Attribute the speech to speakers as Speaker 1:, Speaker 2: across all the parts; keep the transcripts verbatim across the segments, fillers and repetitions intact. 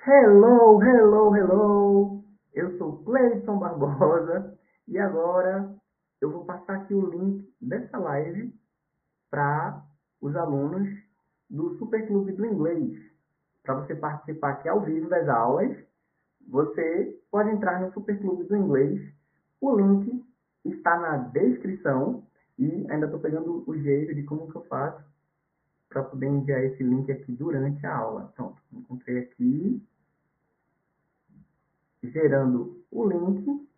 Speaker 1: Hello, hello, hello! Eu sou Cleison Barbosa e agora eu vou passar aqui o link dessa live para os alunos do Superclube do Inglês. Para você participar aqui ao vivo das aulas, você pode entrar no Superclube do Inglês. O link está na descrição e ainda estou pegando o jeito de como que eu faço para poder enviar esse link aqui durante a aula. Pronto, encontrei aqui. Gerando o link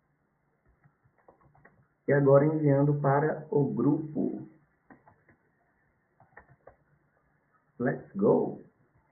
Speaker 1: e agora enviando para o grupo. Let's go!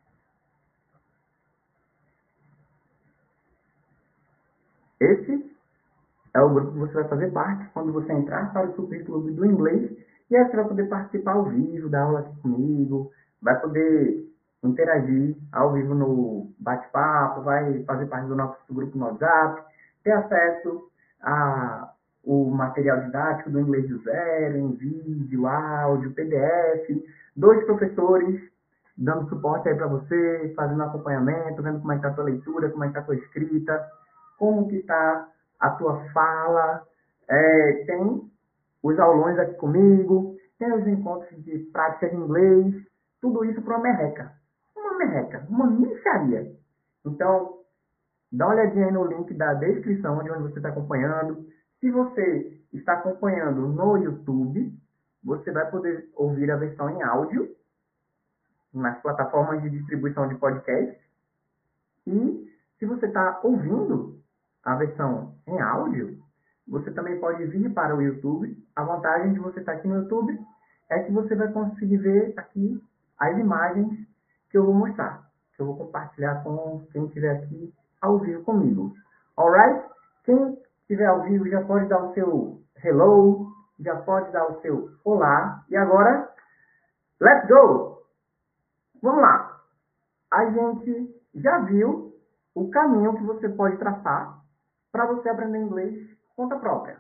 Speaker 1: Esse é o grupo que você vai fazer parte quando você entrar para o Superclube do Inglês e aí você vai poder participar ao vivo da aula aqui comigo, vai poder interagir ao vivo no bate-papo, vai fazer parte do nosso grupo no WhatsApp, ter acesso a o material didático do inglês do zero, em vídeo, áudio, P D F, dois professores dando suporte aí para você, fazendo acompanhamento, vendo como é que está a tua leitura, como é que está a tua escrita, como que está a tua fala. É, tem os aulões aqui comigo, tem os encontros de prática de inglês, tudo isso para uma merreca. Uma merreca, uma micharia. Então, dá uma olhadinha aí no link da descrição de onde você está acompanhando. Se você está acompanhando no YouTube, você vai poder ouvir a versão em áudio nas plataformas de distribuição de podcast. E se você está ouvindo a versão em áudio, você também pode vir para o YouTube. A vantagem de você estar aqui no YouTube é que você vai conseguir ver aqui as imagens que eu vou mostrar, que eu vou compartilhar com quem estiver aqui ao vivo comigo. Alright? Quem estiver ao vivo já pode dar o seu hello, já pode dar o seu olá. E agora, let's go! Vamos lá! A gente já viu o caminho que você pode traçar para você aprender inglês por conta própria.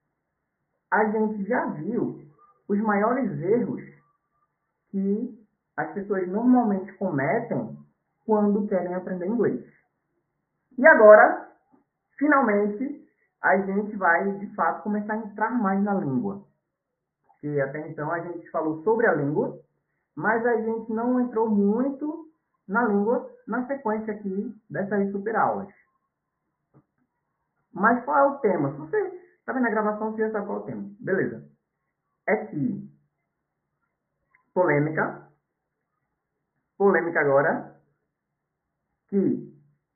Speaker 1: A gente já viu os maiores erros que as pessoas normalmente cometem quando querem aprender inglês. E agora, finalmente, a gente vai, de fato, começar a entrar mais na língua. Porque até então a gente falou sobre a língua, mas a gente não entrou muito na língua na sequência aqui dessas super aulas. Mas qual é o tema? Se você está vendo a gravação, você já sabe qual é o tema. Beleza. É que polêmica, polêmica agora, que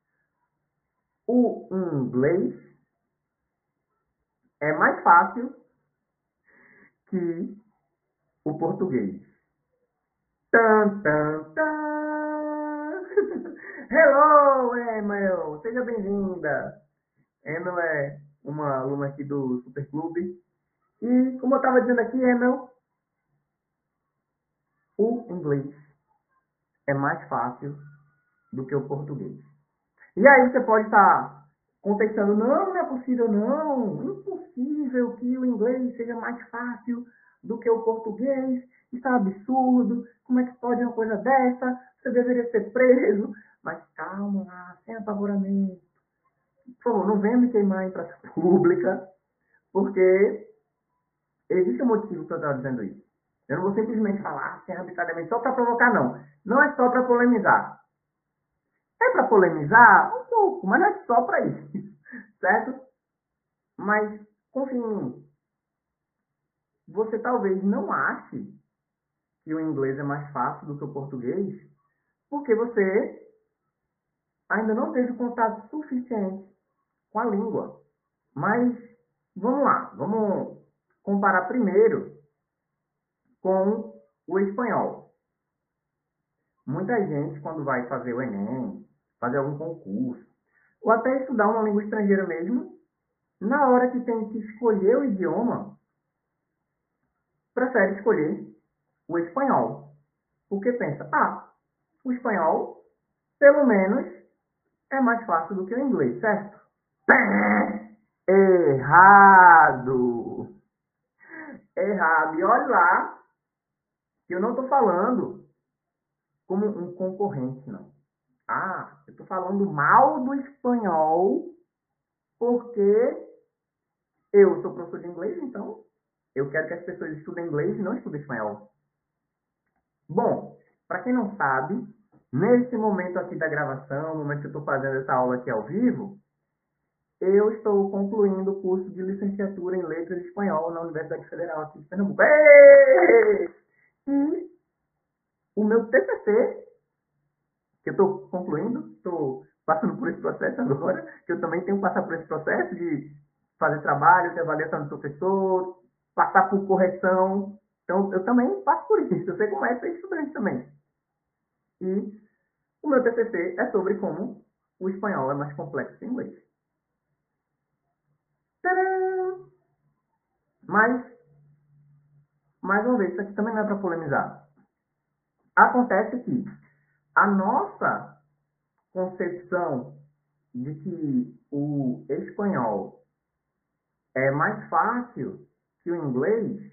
Speaker 1: o inglês é mais fácil que o português. Tan, tan, tan. Hello, Emel! Seja bem-vinda! Emel é uma aluna aqui do Superclube. E, como eu estava dizendo aqui, Emel, o inglês é mais fácil do que o português. E aí você pode estar contestando, não, não é possível, não, impossível que o inglês seja mais fácil do que o português, isso é um absurdo, como é que pode uma coisa dessa, você deveria ser preso, mas calma lá, sem apavoramento, por favor, não venha me queimar em praça pública, porque existe um motivo que eu estava dizendo isso. Eu não vou simplesmente falar assim, arbitrariamente, só para provocar, não. Não é só para polemizar. É para polemizar? Um pouco, mas não é só para isso. Certo? Mas, confie em mim. Você talvez não ache que o inglês é mais fácil do que o português, porque você ainda não teve contato suficiente com a língua. Mas, vamos lá. Vamos comparar primeiro com o espanhol. Muita gente, quando vai fazer o Enem, fazer algum concurso, ou até estudar uma língua estrangeira mesmo, na hora que tem que escolher o idioma, prefere escolher o espanhol. Porque pensa, ah, o espanhol, pelo menos, é mais fácil do que o inglês, certo? Errado! Errado! E olha lá, que eu não estou falando como um concorrente, não. Ah, eu estou falando mal do espanhol porque eu sou professor de inglês, então eu quero que as pessoas estudem inglês e não estudem espanhol. Bom, para quem não sabe, nesse momento aqui da gravação, no momento que eu estou fazendo essa aula aqui ao vivo, eu estou concluindo o curso de licenciatura em Letras de Espanhol na Universidade Federal aqui de Pernambuco. Êêê! E o meu T C C, que eu estou concluindo, estou passando por esse processo agora, que eu também tenho que passar por esse processo de fazer trabalho, de avaliação do professor, passar por correção. Então, eu também passo por isso. Eu sei como é ser estudante também. E o meu T C C é sobre como o espanhol é mais complexo que o inglês. Tcharam! Mas, mais uma vez, isso aqui também não é para polemizar. Acontece que a nossa concepção de que o espanhol é mais fácil que o inglês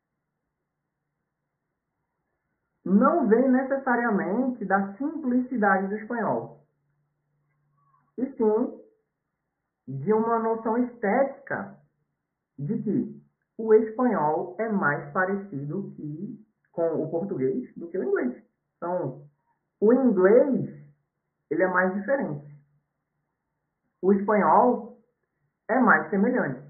Speaker 1: não vem necessariamente da simplicidade do espanhol, e sim de uma noção estética de que o espanhol é mais parecido que, com o português do que o inglês. Então, o inglês ele é mais diferente. O espanhol é mais semelhante.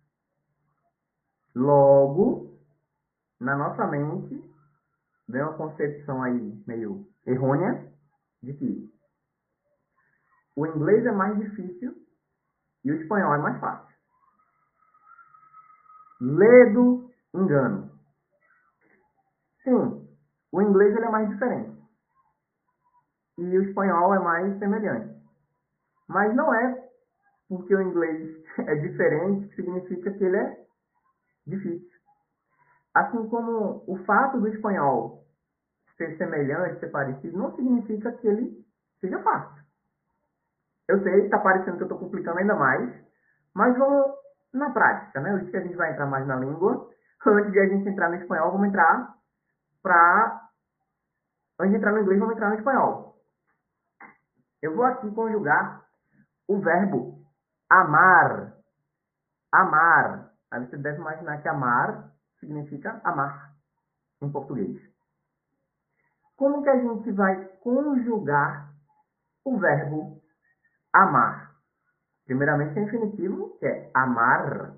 Speaker 1: Logo, na nossa mente, vem uma concepção aí meio errônea de que o inglês é mais difícil e o espanhol é mais fácil. Ledo engano. Sim, o inglês ele é mais diferente e o espanhol é mais semelhante. Mas não é porque o inglês é diferente que significa que ele é difícil. Assim como o fato do espanhol ser semelhante, ser parecido, não significa que ele seja fácil. Eu sei, está parecendo que eu estou complicando ainda mais, mas vamos na prática, né? Hoje que a gente vai entrar mais na língua, antes de a gente entrar no espanhol, vamos entrar para... Antes de entrar no inglês, vamos entrar no espanhol. Eu vou aqui conjugar o verbo amar. Amar. Aí você deve imaginar que amar significa amar em português. Como que a gente vai conjugar o verbo amar? Primeiramente, é infinitivo, que é amar.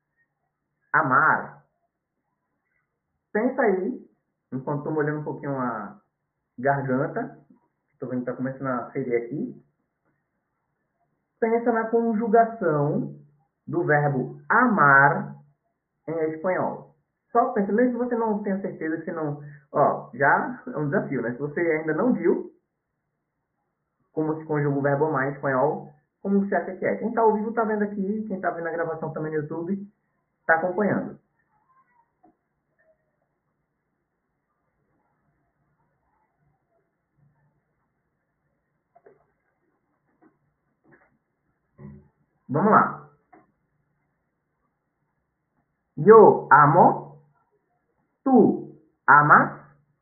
Speaker 1: Amar. Pensa aí, enquanto estou molhando um pouquinho a garganta, estou vendo que está começando a ferir aqui. Pensa na conjugação do verbo amar em espanhol. Só pensa, mesmo que você não tenha certeza, que você não... Ó, já é um desafio, né? Se você ainda não viu como se conjuga o verbo amar em espanhol, como você acha que é? Quem está ao vivo está vendo aqui, quem está vendo a gravação também no YouTube, está acompanhando. Vamos lá. Yo amo, tú amas,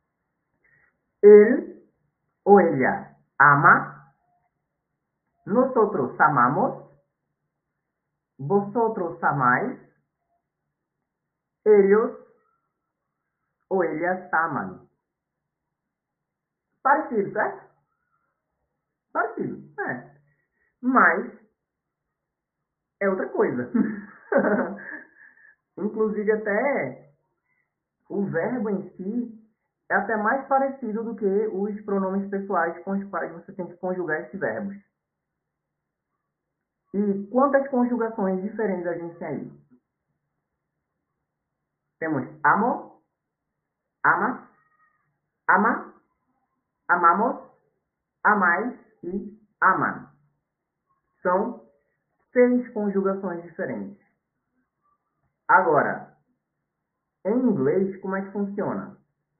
Speaker 1: él o ella ama, nosotros amamos, vosotros amáis, ellos o ellas amam. Parecido, certo? Parecido, é. Mas é outra coisa. Inclusive até o verbo em si é até mais parecido do que os pronomes pessoais com os quais você tem que conjugar esses verbos. E quantas conjugações diferentes a gente tem aí? Temos amo, amas, ama, amamos, amais e amam. São seis conjugações diferentes. Agora, em inglês, como é que funciona?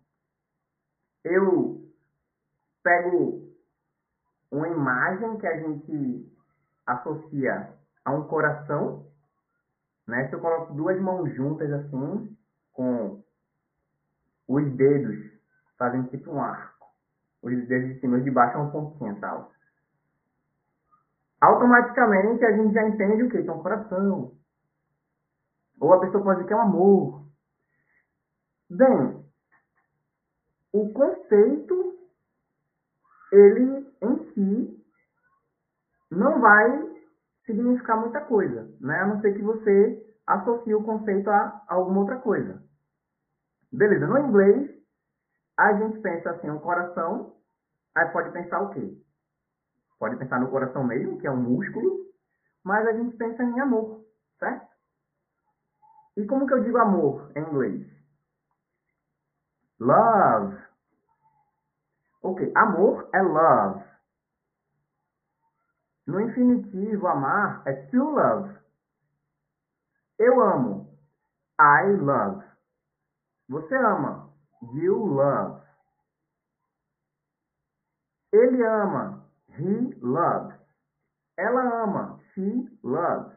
Speaker 1: Eu pego uma imagem que a gente associa a um coração, né? Se eu coloco duas mãos juntas assim, com os dedos fazendo tipo um arco, os dedos de cima e de baixo é um pontinho e tal. automaticamente a gente já entende o que? Que é um coração. Ou a pessoa pode dizer que é um amor. Bem, o conceito, ele em si, não vai significar muita coisa, né? A não ser que você associe o conceito a alguma outra coisa. Beleza, no inglês, a gente pensa assim, um coração, aí pode pensar o quê? Pode pensar no coração mesmo, que é um músculo, mas a gente pensa em amor, certo? E como que eu digo amor em inglês? Love. Ok, amor é love. No infinitivo, amar é to love. Eu amo. I love. Você ama. You love. Ele ama. He loves. Ela ama. She loves.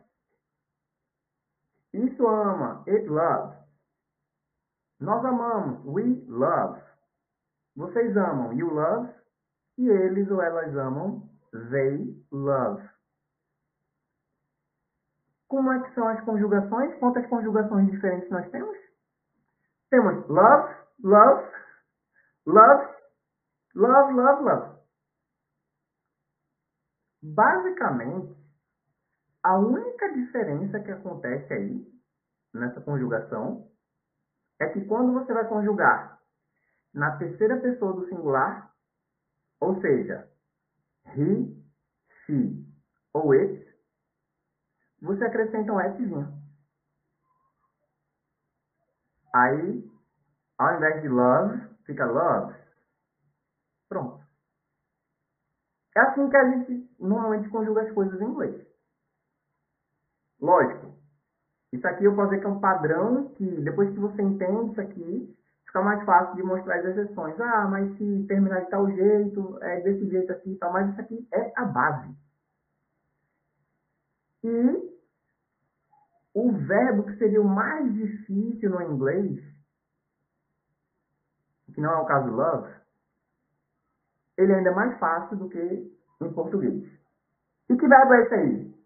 Speaker 1: Isso ama. It loves. Nós amamos. We love. Vocês amam. You love. E eles ou elas amam. They love. Como é que são as conjugações? Quantas conjugações diferentes nós temos? Temos love, love, love, love, love, love. Basicamente, a única diferença que acontece aí, nessa conjugação, é que quando você vai conjugar na terceira pessoa do singular, ou seja, he, she ou it, você acrescenta um etzinho. Aí, ao invés de love, fica love. Pronto. É assim que a gente normalmente conjuga as coisas em inglês. Lógico, isso aqui eu posso dizer que é um padrão que, depois que você entende isso aqui, fica mais fácil de mostrar as exceções. Ah, mas se terminar de tal jeito, é desse jeito aqui e tal, mas isso aqui é a base. E o verbo que seria o mais difícil no inglês, que não é o caso love, ele ainda é mais fácil do que em português. E que verbo é esse aí?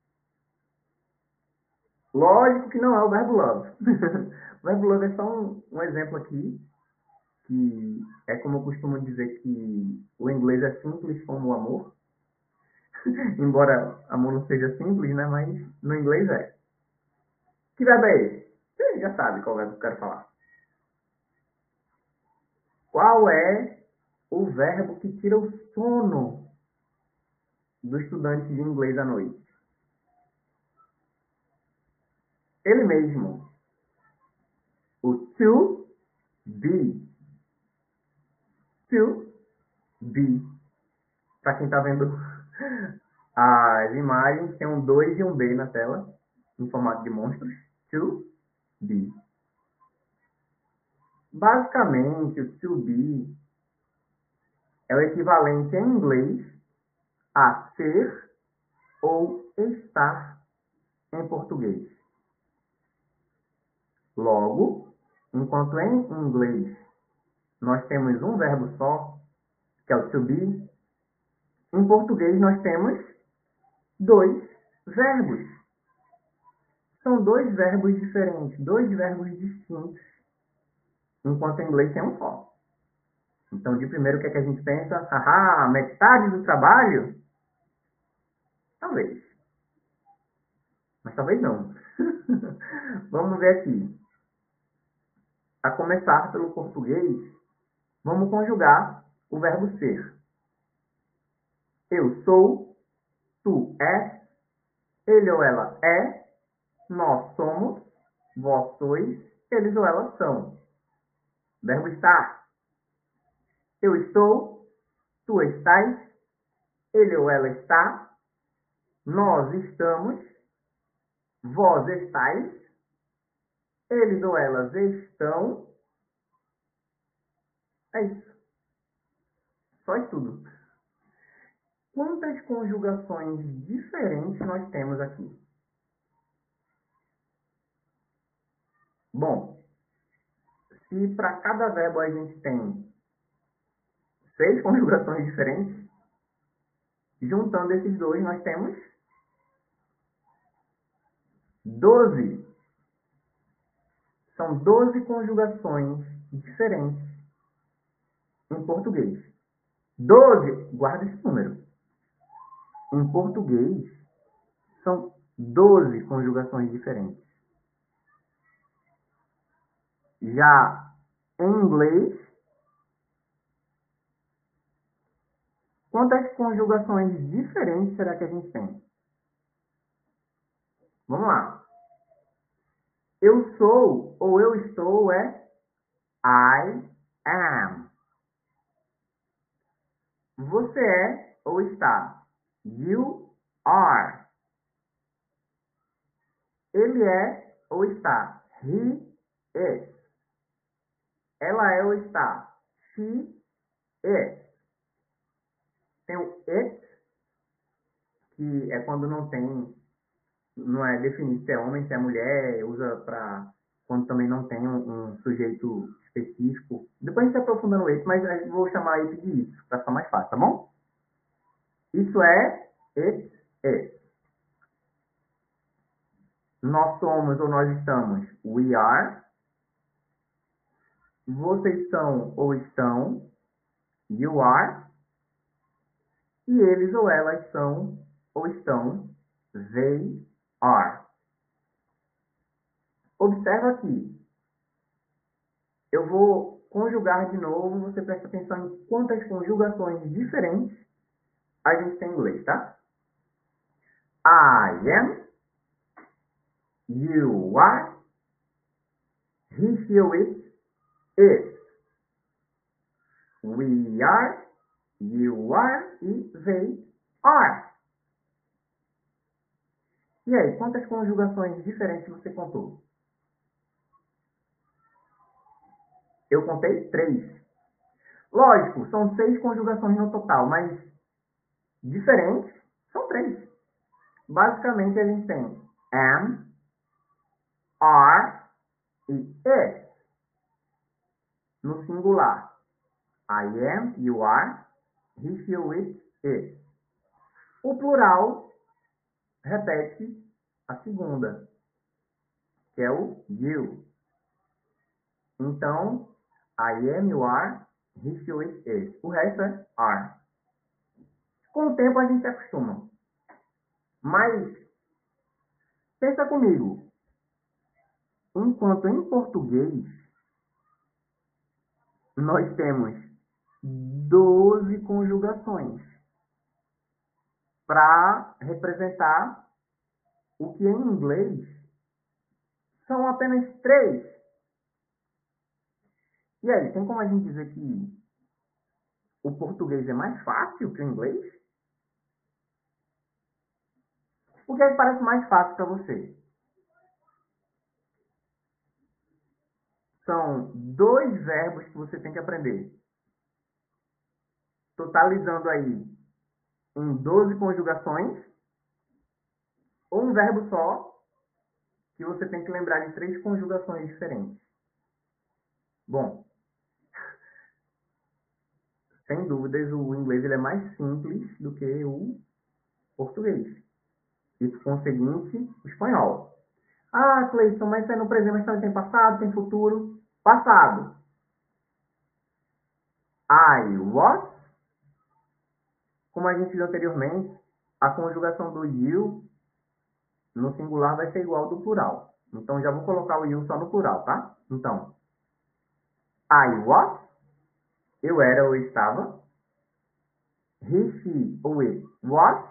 Speaker 1: Lógico que não é o verbo love. O verbo love é só um, um exemplo aqui, que é como eu costumo dizer que o inglês é simples como o amor. Embora amor não seja simples, né? Mas no inglês é. Que verbo é esse? Você já sabe qual verbo que eu quero falar. Qual é o verbo que tira o sono do estudante de inglês à noite? Ele mesmo. O to be. To be. Para quem está vendo as imagens, tem um dois e um B na tela, em formato de monstros. To be. Basicamente, o to be é o equivalente em inglês a ser ou estar em português. Logo, enquanto em inglês nós temos um verbo só, que é o to be, em português nós temos dois verbos. São dois verbos diferentes, dois verbos distintos, enquanto em inglês tem um só. Então, de primeiro, o que é que a gente pensa? Haha, metade do trabalho? Talvez. Mas talvez não. Vamos ver aqui. A começar pelo português, vamos conjugar o verbo ser. Eu sou, tu és, ele ou ela é, nós somos, vós sois, eles ou elas são. Verbo estar. Eu estou, tu estás, ele ou ela está, nós estamos, vós estáis, eles ou elas estão. É isso. Só estudo. Quantas conjugações diferentes nós temos aqui? Bom, se para cada verbo a gente tem seis conjugações diferentes, Juntando esses dois, nós temos doze. São doze conjugações diferentes em português. doze, guarda esse número. Em português, são doze conjugações diferentes. Já em inglês, quantas conjugações diferentes será que a gente tem? Vamos lá. Eu sou ou eu estou é I am. Você é ou está? You are. Ele é ou está? He is. Ela é ou está? She is. Tem o it, que é quando não tem, não é definido se é homem, se é mulher, usa para quando também não tem um, um sujeito específico. Depois a gente aprofunda no it, mas eu vou chamar it de isso, para ficar mais fácil, tá bom? Isso é it is. Nós somos ou nós estamos, we are. Vocês são ou estão, you are. E eles ou elas são ou estão, they are. Observa aqui. Eu vou conjugar de novo, você presta atenção em quantas conjugações diferentes a gente tem em inglês, tá? I am, you are, he, she, it, is. We are, you are e they are. E aí, quantas conjugações diferentes você contou? Eu contei três. Lógico, são seis conjugações no total, mas diferentes são três. Basicamente, a gente tem am, are e is. No singular. I am, you are, he, she, it, is. O plural repete a segunda, que é o you. Então, I am, you are, he, she, it, is. O resto é are. Com o tempo a gente se acostuma. Mas, pensa comigo. Enquanto em português, nós temos doze conjugações para representar o que em inglês são apenas três. E aí, tem como a gente dizer que o português é mais fácil que o inglês? O que é que parece mais fácil para você? São dois verbos que você tem que aprender. Totalizando aí em doze conjugações, ou um verbo só, que você tem que lembrar de três conjugações diferentes. Bom, sem dúvidas, o inglês ele é mais simples do que o português. E, por conseguinte, o espanhol. Ah, Cleison, mas é no presente, mas também tem passado, tem futuro. Passado. I was. Como a gente viu anteriormente, a conjugação do you no singular vai ser igual ao do plural. Então, já vou colocar o you só no plural, tá? Então, I was. Eu era ou estava. He, she ou it was.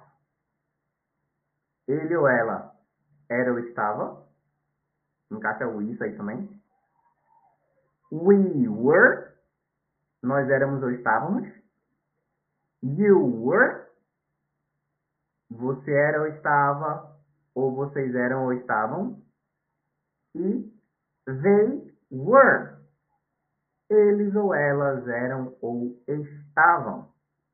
Speaker 1: Ele ou ela era ou estava. Encaixa o isso aí também. We were. Nós éramos ou estávamos. You were. Você era ou estava. Ou vocês eram ou estavam. E they were. Eles ou elas eram ou estavam.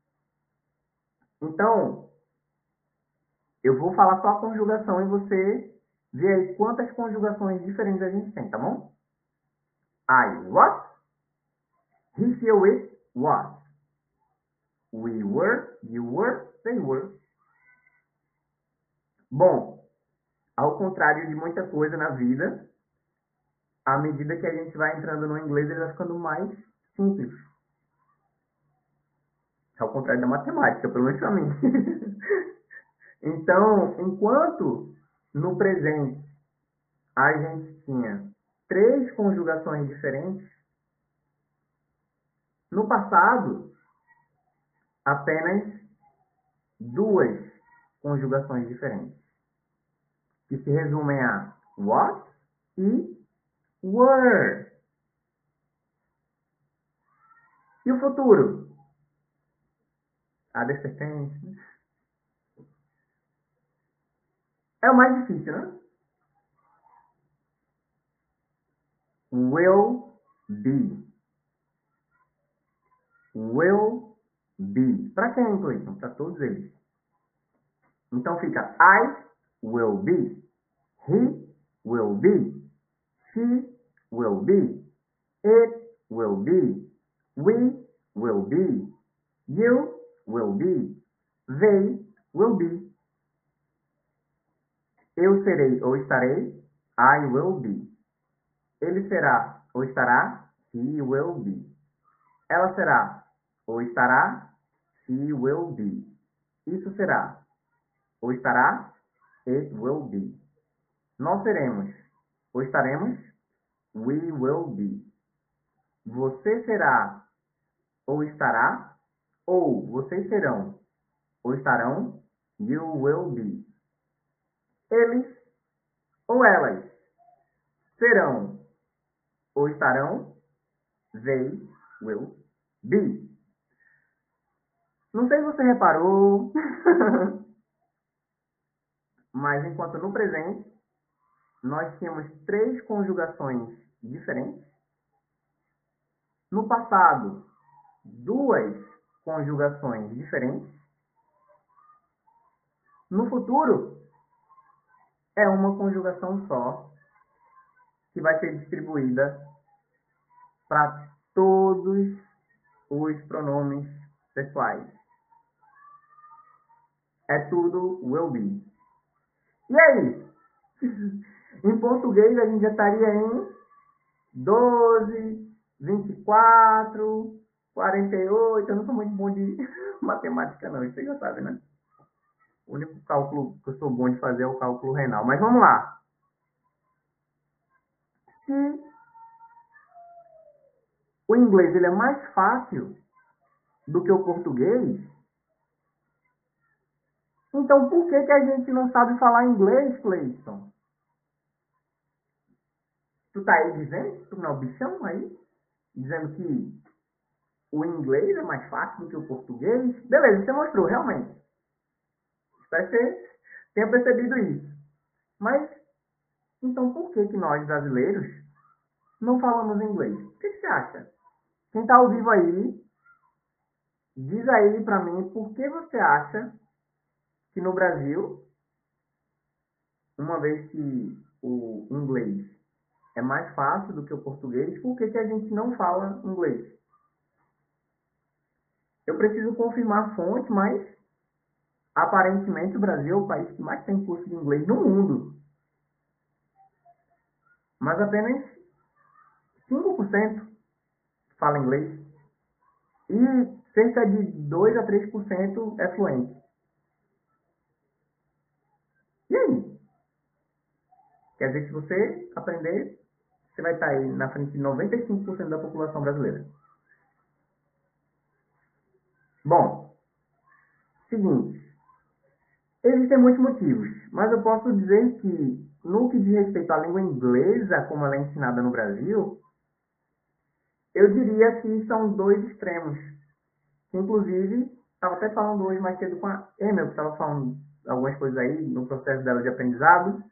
Speaker 1: Então, eu vou falar só a conjugação e você vê aí quantas conjugações diferentes a gente tem, tá bom? I was. He, she, it was. We were. You were. They they were. Bom, ao contrário de muita coisa na vida, à medida que a gente vai entrando no inglês, ele vai ficando mais simples. Ao contrário da matemática, pelo menos para mim. Então, enquanto no presente a gente tinha três conjugações diferentes, no passado, apenas duas conjugações diferentes, que se resumem a was e were. E o futuro? A descendente. É o mais difícil, né? Will be. Will be. Para quem, Cleiton? Para todos eles. Então fica I will be. He will be. She will be. It will be. We will be. You will be. They will be. Eu serei ou estarei. I will be. Ele será ou estará. He will be. Ela será ou estará. She will be. Isso será ou estará. It will be. Nós seremos ou estaremos. We will be. Você será ou estará. Ou vocês serão ou estarão. You will be. Eles ou elas serão ou estarão. They will be. Não sei se você reparou, mas enquanto no presente nós tínhamos três conjugações diferentes, no passado duas conjugações diferentes, no futuro é uma conjugação só que vai ser distribuída para todos os pronomes pessoais. É tudo will be. E aí? Em português a gente já estaria em doze, vinte e quatro, quarenta e oito. Eu não sou muito bom de matemática não, você já sabe, né? O único cálculo que eu sou bom de fazer é o cálculo renal. Mas vamos lá. Se o inglês ele é mais fácil do que o português, então por que, que a gente não sabe falar inglês, Cleison? Tu tá aí dizendo? Tu não é o bichão aí? Dizendo que o inglês é mais fácil do que o português? Beleza, você mostrou, realmente. Espero que você tenha percebido isso. Mas, então por que, que nós, brasileiros, não falamos inglês? O que, que você acha? Quem tá ao vivo aí, diz aí pra mim por que você acha que no Brasil, uma vez que o inglês é mais fácil do que o português, por que, que a gente não fala inglês? Eu preciso confirmar a fonte, mas aparentemente o Brasil é o país que mais tem curso de inglês no mundo. Mas apenas cinco por cento fala inglês. E cerca de dois a três por cento é fluente. E aí? Quer dizer que se você aprender, você vai estar aí na frente de noventa e cinco por cento da população brasileira. Bom, seguinte. Existem muitos motivos, mas eu posso dizer que, no que diz respeito à língua inglesa, como ela é ensinada no Brasil, eu diria que são dois extremos. Inclusive, estava até falando hoje mais cedo com a Emel, que estava falando algumas coisas aí no processo dela de aprendizado,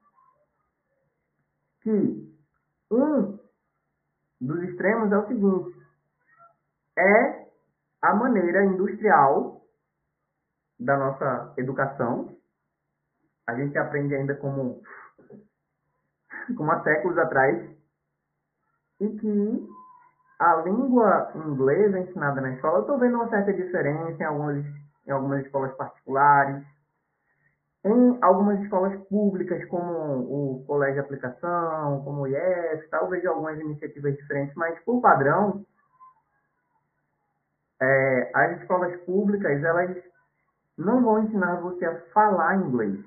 Speaker 1: que um dos extremos é o seguinte: é a maneira industrial da nossa educação. A gente aprende ainda como, como há séculos atrás, e que a língua inglesa ensinada na escola, eu estou vendo uma certa diferença em algumas, em algumas escolas particulares, em algumas escolas públicas, como o Colégio de Aplicação, como o I F, talvez algumas iniciativas diferentes, mas por padrão, é, as escolas públicas, elas não vão ensinar você a falar inglês.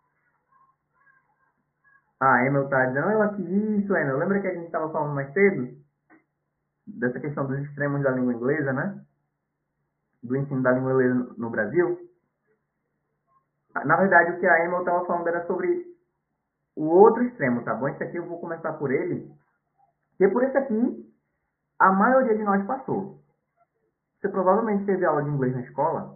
Speaker 1: Ah, Emil tá dizendo, eu aqui, isso, Emil. Lembra que a gente estava falando mais cedo? Dessa questão dos extremos da língua inglesa, né? Do ensino da língua inglesa no Brasil. Na verdade, o que a Emil estava falando era sobre o outro extremo, tá bom? Esse aqui eu vou começar por ele. Porque por esse aqui, a maioria de nós passou. Você provavelmente teve aula de inglês na escola.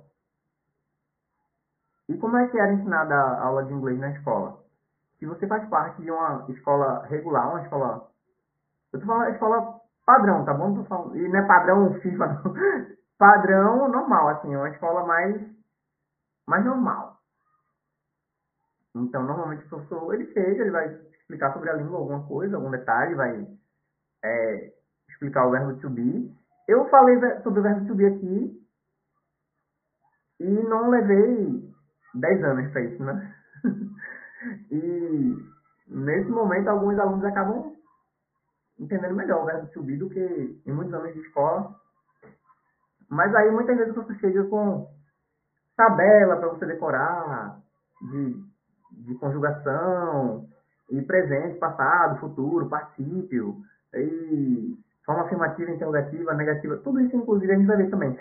Speaker 1: E como é que era ensinada a aula de inglês na escola? Se você faz parte de uma escola regular, uma escola... Eu tô falando escola padrão, tá bom? Não tô falando... E não é padrão FIFA, não. Padrão normal, assim, uma escola mais, mais normal. Então, normalmente o professor, ele chega, ele vai explicar sobre a língua alguma coisa, algum detalhe, vai é, explicar o verbo to be. Eu falei sobre o verbo to be aqui e não levei dez anos para isso, né? E nesse momento alguns alunos acabam entendendo melhor o verbo to be do que em muitos anos de escola. Mas aí muitas vezes você chega com tabela para você decorar, de, de conjugação, e presente, passado, futuro, particípio, e forma afirmativa, interrogativa, negativa, tudo isso inclusive a gente vai ver também.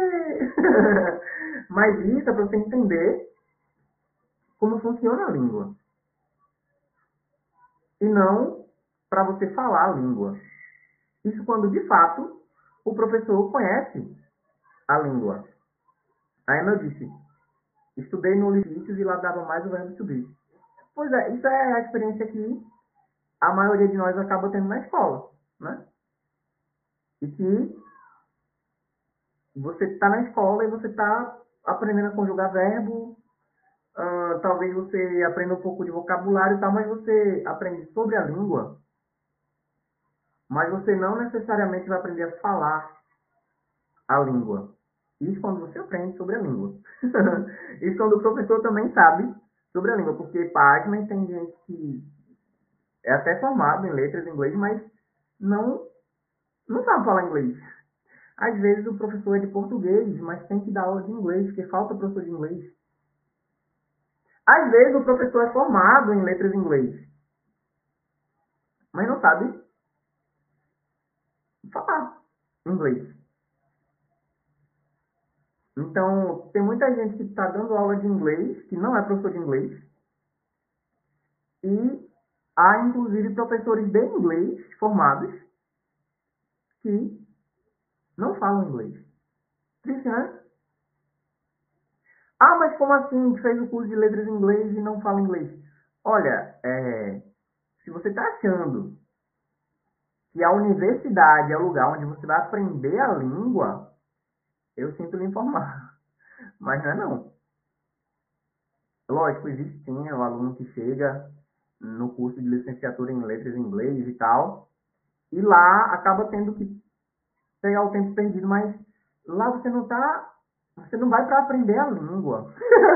Speaker 1: Mas isso é para você entender como funciona a língua. E não para você falar a língua. Isso quando, de fato, o professor conhece a língua. Aí eu disse, estudei no Licites e lá dava mais o verbo to be. Pois é, isso é a experiência que a maioria de nós acaba tendo na escola, né? E que você está na escola e você está aprendendo a conjugar verbo, uh, talvez você aprenda um pouco de vocabulário e tal, mas você aprende sobre a língua, mas você não necessariamente vai aprender a falar a língua. Isso quando você aprende sobre a língua. Isso quando o professor também sabe sobre a língua, porque pasmem, tem gente que é até formado em letras em inglês, mas não, não sabe falar inglês. Às vezes o professor é de português, mas tem que dar aula de inglês, porque falta professor de inglês. Às vezes o professor é formado em letras em inglês, mas não sabe falar inglês. Então, tem muita gente que está dando aula de inglês, que não é professor de inglês, e há, inclusive, professores de inglês formados que não falam inglês. Triste, né? Ah, mas como assim? Fez o curso de letras em inglês e não fala inglês? Olha, é, se você está achando que a universidade é o lugar onde você vai aprender a língua, eu sinto lhe informar. Mas não é não. Lógico, existe sim o aluno que chega no curso de licenciatura em letras em inglês e tal, e lá acaba tendo que pegar o tempo perdido, mas lá você não tá, você não vai para aprender a língua.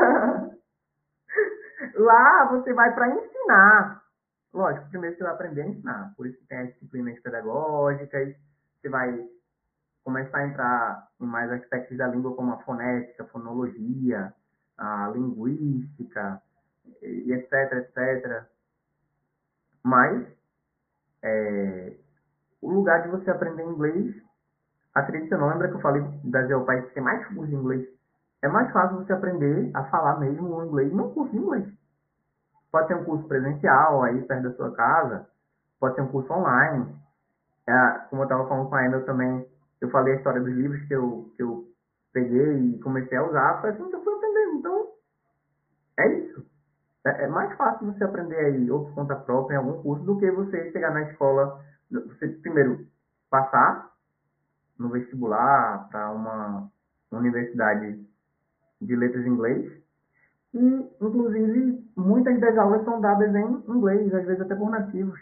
Speaker 1: Lá você vai para ensinar. Lógico, primeiro você vai aprender a ensinar, por isso que tem as disciplinas pedagógicas, você vai começar a entrar em mais aspectos da língua, como a fonética, a fonologia, a linguística, e etc, etcétera. Mas, é, o lugar de você aprender inglês, acredite ou não, lembra que eu falei do Brasil é o país que tem mais curso de inglês? É mais fácil você aprender a falar mesmo o inglês num curso de inglês. Pode ser um curso presencial, aí perto da sua casa, pode ser um curso online. É, como eu estava falando com a Emma, eu também, eu falei a história dos livros que eu, que eu peguei e comecei a usar, foi assim que eu fui aprendendo. Então, é isso. É, é mais fácil você aprender aí, ou por conta própria, em algum curso, do que você chegar na escola, você primeiro passar no vestibular para uma universidade de letras em inglês, e, inclusive, muitas das aulas são dadas em inglês, às vezes até por nativos.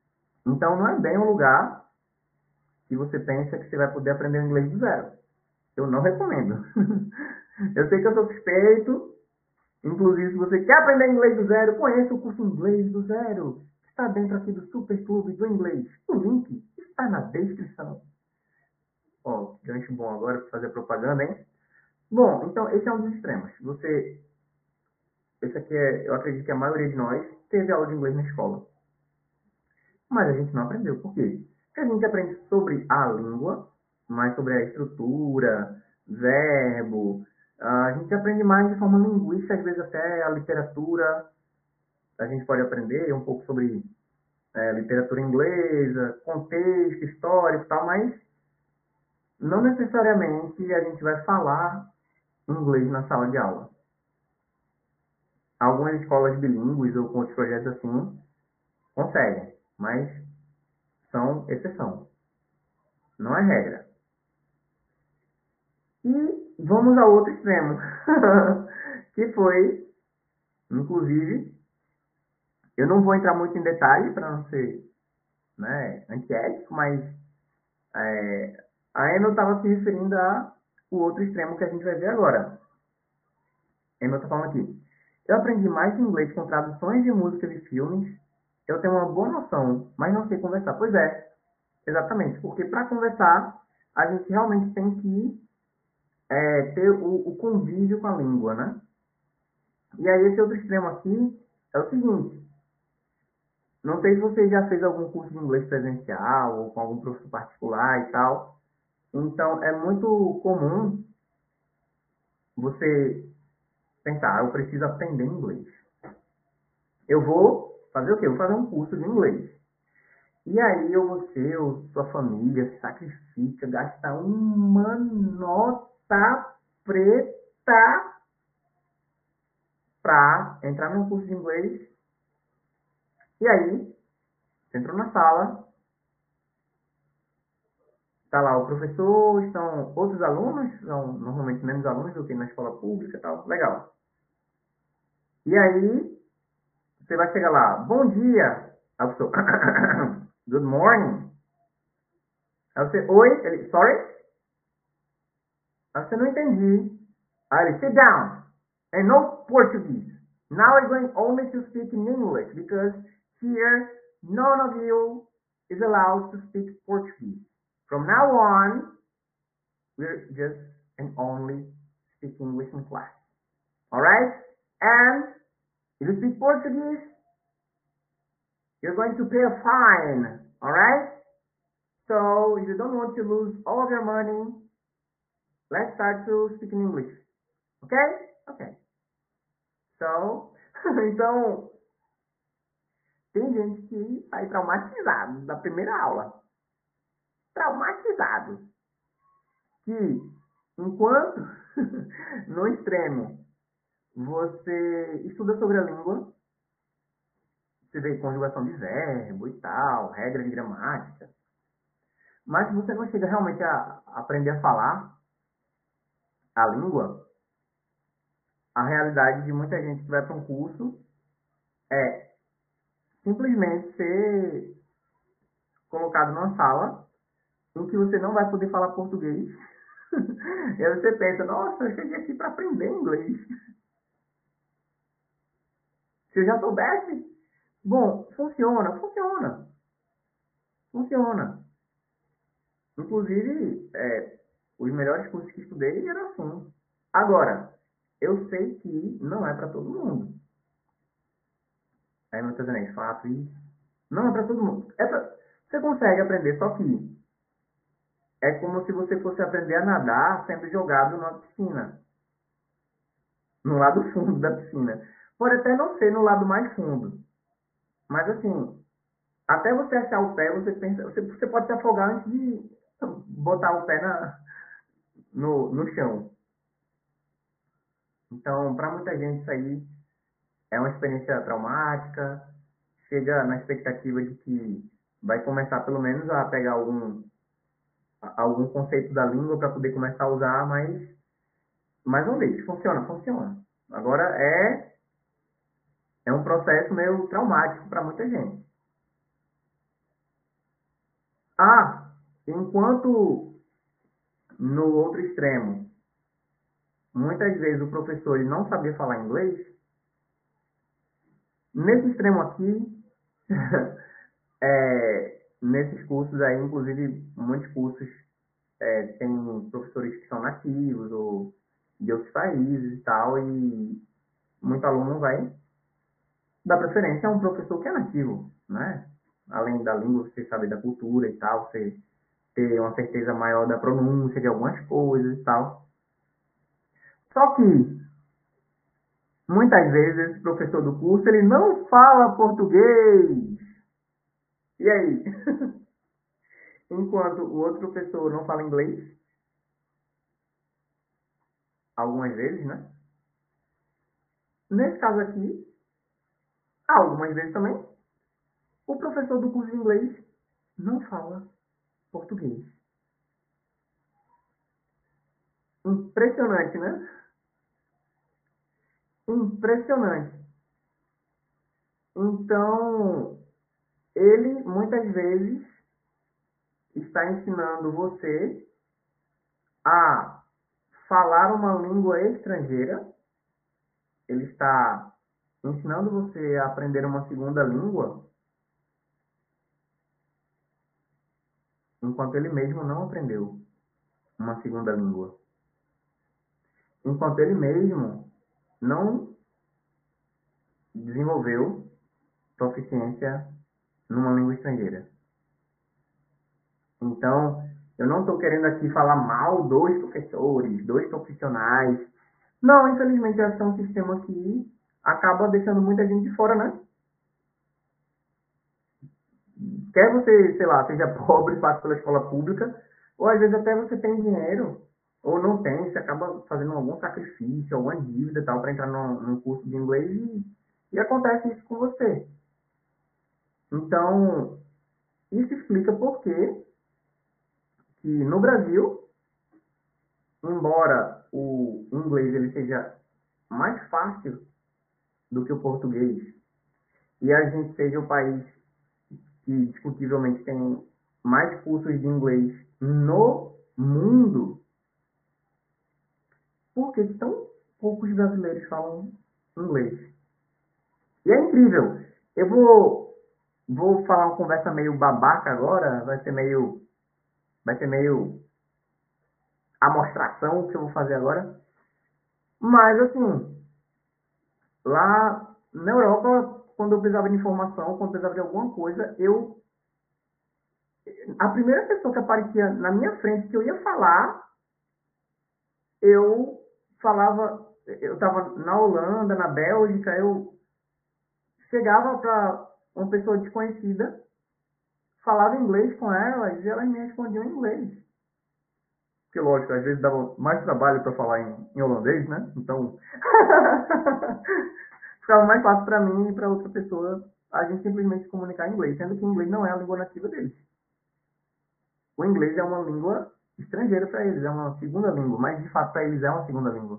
Speaker 1: Então, não é bem um lugar que você pensa que você vai poder aprender inglês do zero. Eu não recomendo. Eu sei que eu sou suspeito. Inclusive, se você quer aprender inglês do zero, conheça o curso Inglês do Zero. Está dentro aqui do Super Clube do Inglês. O link está na descrição. Ó, gancho bom agora para fazer propaganda, hein? Bom, então esse é um dos extremos. Você, esse aqui é, eu acredito que a maioria de nós teve aula de inglês na escola. Mas a gente não aprendeu. Por quê? Porque a gente aprende sobre a língua, mais sobre a estrutura, verbo. A gente aprende mais de forma linguística, às vezes até a literatura. A gente pode aprender um pouco sobre é, literatura inglesa, contexto histórico e tal, mas não necessariamente a gente vai falar inglês na sala de aula. Algumas escolas bilíngues ou com outros projetos assim conseguem, mas são exceção, não é regra. E vamos ao outro extremo, que foi, inclusive, eu não vou entrar muito em detalhe para não ser, né, antiético, mas é, a Emma estava se referindo a o outro extremo que a gente vai ver agora. Emma está falando aqui. Eu aprendi mais inglês com traduções de músicas e filmes. Eu tenho uma boa noção, mas não sei conversar. Pois é, exatamente. Porque para conversar, a gente realmente tem que é, ter o, o convívio com a língua, né? E aí esse outro extremo aqui é o seguinte. Não sei se você já fez algum curso de inglês presencial ou com algum professor particular e tal. Então, é muito comum você pensar, eu preciso aprender inglês. Eu vou fazer o quê? Eu vou fazer um curso de inglês. E aí eu, você ou sua família se sacrifica, gasta uma nota preta para entrar num curso de inglês. E aí, você entrou na sala, está lá o professor, estão outros alunos, são normalmente menos alunos do que na escola pública e tal. Legal. E aí, você vai chegar lá, bom dia. Aí a pessoa, good morning. Aí você, oi, ele, sorry? Aí você não entendi. Aí ele, sit down. And no Portuguese. Now I'm going only to speak in English because here none of you is allowed to speak Portuguese. From now on, we're just and only speak English in class. Alright? And if you speak Portuguese, you're going to pay a fine. Alright? So if you don't want to lose all of your money, let's start to speak in English. Okay? Okay. So, então, tem gente que sai traumatizado da primeira aula. Traumatizado. Que, enquanto, no extremo, você estuda sobre a língua, você vê conjugação de verbo e tal, regra de gramática, mas você não chega realmente a aprender a falar a língua, a realidade de muita gente que vai para um curso é simplesmente ser colocado numa sala em que você não vai poder falar português. E aí você pensa, nossa, eu cheguei aqui para aprender inglês. Se eu já soubesse, bom, funciona, funciona. Funciona. Inclusive, é, os melhores cursos que estudei eram assim. Agora, eu sei que não é para todo mundo. Aí muitas vezes fato isso. Não é para todo mundo. É pra, você consegue aprender, só que é como se você fosse aprender a nadar sendo jogado na piscina. No lado fundo da piscina. Pode até não ser no lado mais fundo. Mas assim, até você achar o pé, você pensa, você, você pode se afogar antes de botar o pé na, no, no chão. Então, para muita gente isso aí é uma experiência traumática, chega na expectativa de que vai começar pelo menos a pegar algum, algum conceito da língua para poder começar a usar, mas, mais uma vez, funciona, funciona. Agora é, é um processo meio traumático para muita gente. Ah, enquanto no outro extremo, muitas vezes o professor ele não sabia falar inglês. Nesse extremo aqui, é, nesses cursos aí, inclusive muitos cursos é, tem professores que são nativos ou de outros países e tal, e muito aluno vai dar preferência a um professor que é nativo, né? Além da língua, você saber da cultura e tal, você ter uma certeza maior da pronúncia de algumas coisas e tal. Só que, muitas vezes, esse professor do curso, ele não fala português. E aí? Enquanto o outro professor não fala inglês, algumas vezes, né? Nesse caso aqui, algumas vezes também, o professor do curso de inglês não fala português. Impressionante, né? Impressionante. Então, ele muitas vezes está ensinando você a falar uma língua estrangeira, ele está ensinando você a aprender uma segunda língua, enquanto ele mesmo não aprendeu uma segunda língua. Enquanto ele mesmo não desenvolveu proficiência numa língua estrangeira. Então, eu não estou querendo aqui falar mal dos professores, dos profissionais. Não, infelizmente, esse é um sistema que acaba deixando muita gente de fora, né? Quer você, sei lá, seja pobre, passe pela escola pública, ou às vezes até você tem dinheiro, ou não tem, você acaba fazendo algum sacrifício, alguma dívida e tal, para entrar num, num curso de inglês e, e acontece isso com você. Então, isso explica por que que no Brasil, embora o inglês ele seja mais fácil do que o português, e a gente seja o país que discutivelmente tem mais cursos de inglês no mundo, por que tão poucos brasileiros falam inglês? E é incrível. Eu vou, vou falar uma conversa meio babaca agora, vai ser meio, vai ser meio amostração que eu vou fazer agora. Mas assim, lá na Europa, quando eu precisava de informação, quando eu precisava de alguma coisa, eu a primeira pessoa que aparecia na minha frente que eu ia falar, eu falava, eu estava na Holanda, na Bélgica, eu chegava para uma pessoa desconhecida, falava inglês com elas e elas me respondiam em inglês. Porque, lógico, às vezes dava mais trabalho para falar em, em holandês, né? Então, ficava mais fácil para mim e para outra pessoa a gente simplesmente se comunicar em inglês, sendo que o inglês não é a língua nativa deles. O inglês é uma língua estrangeira para eles, é uma segunda língua, mas de fato para eles é uma segunda língua.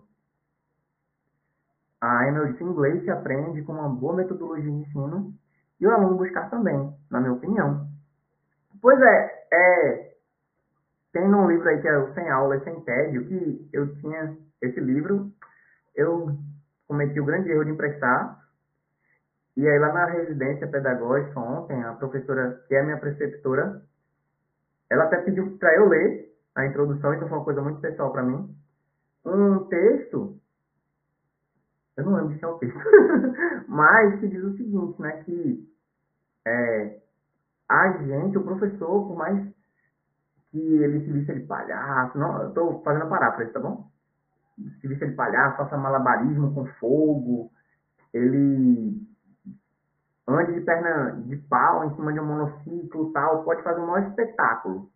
Speaker 1: A Emily disse, inglês se aprende com uma boa metodologia de ensino e o aluno buscar também, na minha opinião. Pois é, é tem um livro aí que é o Sem Aula, Sem Tédio, que eu tinha esse livro, eu cometi o grande erro de emprestar, e aí lá na residência pedagógica ontem, a professora, que é minha preceptora, ela até pediu para eu ler a introdução, então foi uma coisa muito pessoal para mim, um texto, eu não lembro de qual é o texto, mas que diz o seguinte, né, que é, a gente, o professor, por mais que ele se visse de palhaço, não, eu tô fazendo a paráfrase, tá bom? Se visse de palhaço, faça malabarismo com fogo, ele ande de perna de pau em cima de um monociclo tal, pode fazer um maior espetáculo.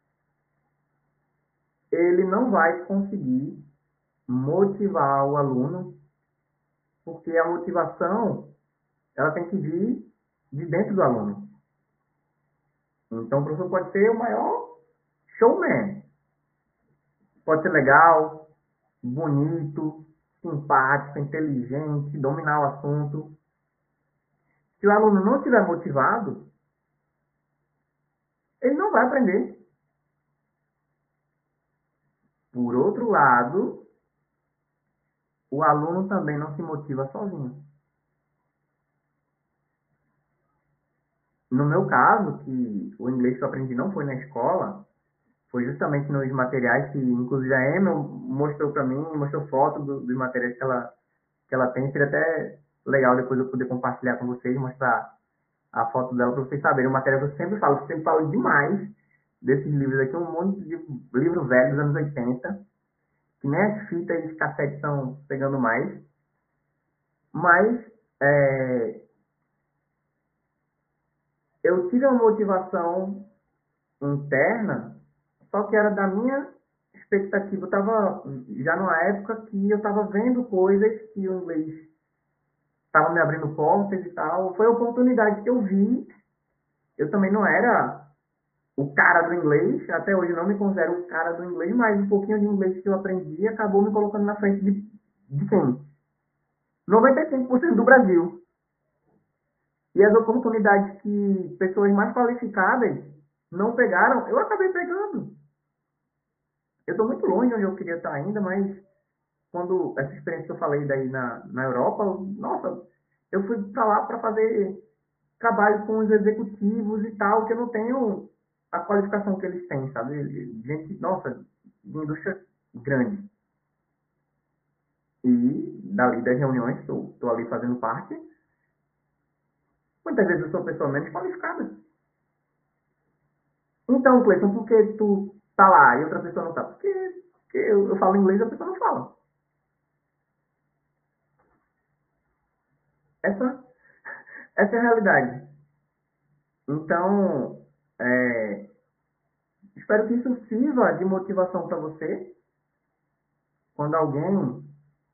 Speaker 1: Ele não vai conseguir motivar o aluno, porque a motivação ela tem que vir de dentro do aluno. Então o professor pode ser o maior showman. Pode ser legal, bonito, simpático, inteligente, dominar o assunto. Se o aluno não estiver motivado, ele não vai aprender. Por outro lado, o aluno também não se motiva sozinho. No meu caso, que o inglês que eu aprendi não foi na escola, foi justamente nos materiais que, inclusive, a Emma mostrou para mim, mostrou foto do, dos materiais que ela, que ela tem. Seria até legal depois eu poder compartilhar com vocês, mostrar a foto dela para vocês saberem. O material que eu sempre falo, eu sempre falo demais desses livros aqui, um monte de livro velho dos anos oitenta, que nem as fitas e cassetes estão pegando mais. Mas é, eu tive uma motivação interna, só que era da minha expectativa. Eu estava já numa época que eu estava vendo coisas que o inglês estava me abrindo portas e tal. Foi a oportunidade que eu vi. Eu também não era o cara do inglês, até hoje não me considero o cara do inglês, mas um pouquinho de inglês que eu aprendi acabou me colocando na frente de, de quem? noventa e cinco por cento do Brasil. E as oportunidades que pessoas mais qualificadas não pegaram, eu acabei pegando. Eu estou muito longe de onde eu queria estar ainda, mas quando essa experiência que eu falei daí na, na Europa, nossa, eu fui para lá para fazer trabalho com os executivos e tal, que eu não tenho a qualificação que eles têm, sabe? Gente, nossa, de indústria grande. E dali das reuniões que eu estou ali fazendo parte, muitas vezes eu sou a pessoa menos qualificada. Então, Cleiton, por que tu tá lá e outra pessoa não tá? Porque, porque eu, eu falo inglês e a pessoa não fala. Essa, essa é a realidade. Então, é, espero que isso sirva de motivação para você quando alguém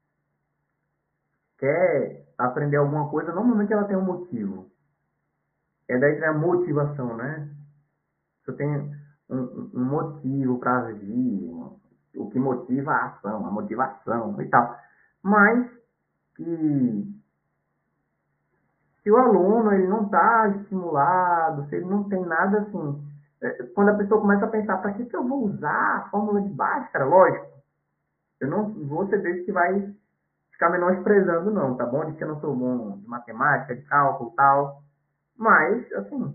Speaker 1: quer aprender alguma coisa. Normalmente ela tem um motivo. É daí que vem a motivação, né? Você tem um, um motivo para agir, o que motiva a ação, a motivação e tal. Mas que se o aluno ele não está estimulado, se ele não tem nada assim, é, quando a pessoa começa a pensar, para que, que eu vou usar a fórmula de Bhaskara? Lógico, eu não vou ser desse que vai ficar menosprezando não, tá bom? De que eu não sou bom de matemática, de cálculo e tal. Mas, assim,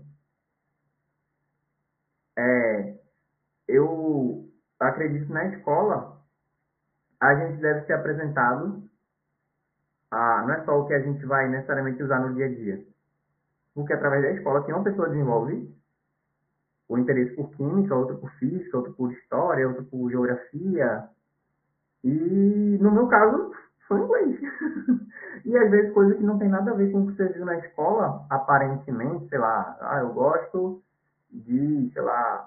Speaker 1: é, eu acredito que na escola a gente deve ser apresentado a, não é só o que a gente vai necessariamente usar no dia a dia. Porque através da escola que uma pessoa desenvolve o interesse por química, outro por física, outro por história, outro por geografia. E no meu caso foi inglês. E às vezes coisa que não tem nada a ver com o que você viu na escola, aparentemente, sei lá, ah, eu gosto de, sei lá,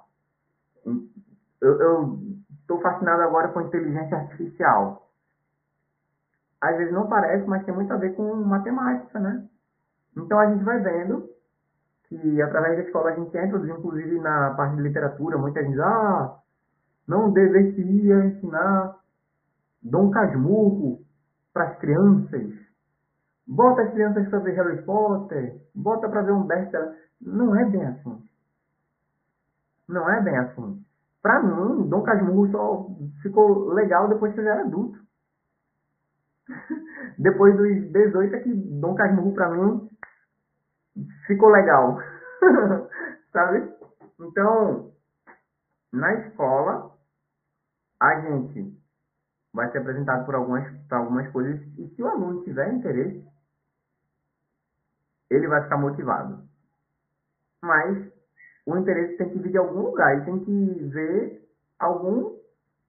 Speaker 1: eu estou fascinado agora com inteligência artificial. Às vezes não parece, mas tem muito a ver com matemática, né? Então a gente vai vendo que através da escola a gente entra, inclusive na parte de literatura, muita gente diz, ah, não deveria ensinar Dom Casmurro para as crianças. Bota as crianças para ver Harry Potter, bota para ver um best-seller. Não é bem assim. Não é bem assim. Para mim, Dom Casmurro só ficou legal depois que eu já era adulto. Depois dos dezoito é que Dom Casmurro para mim ficou legal. Sabe? Então, na escola, a gente vai ser apresentado por algumas, por algumas coisas e se o aluno tiver interesse, ele vai ficar motivado. Mas o interesse tem que vir de algum lugar e tem que ver algum,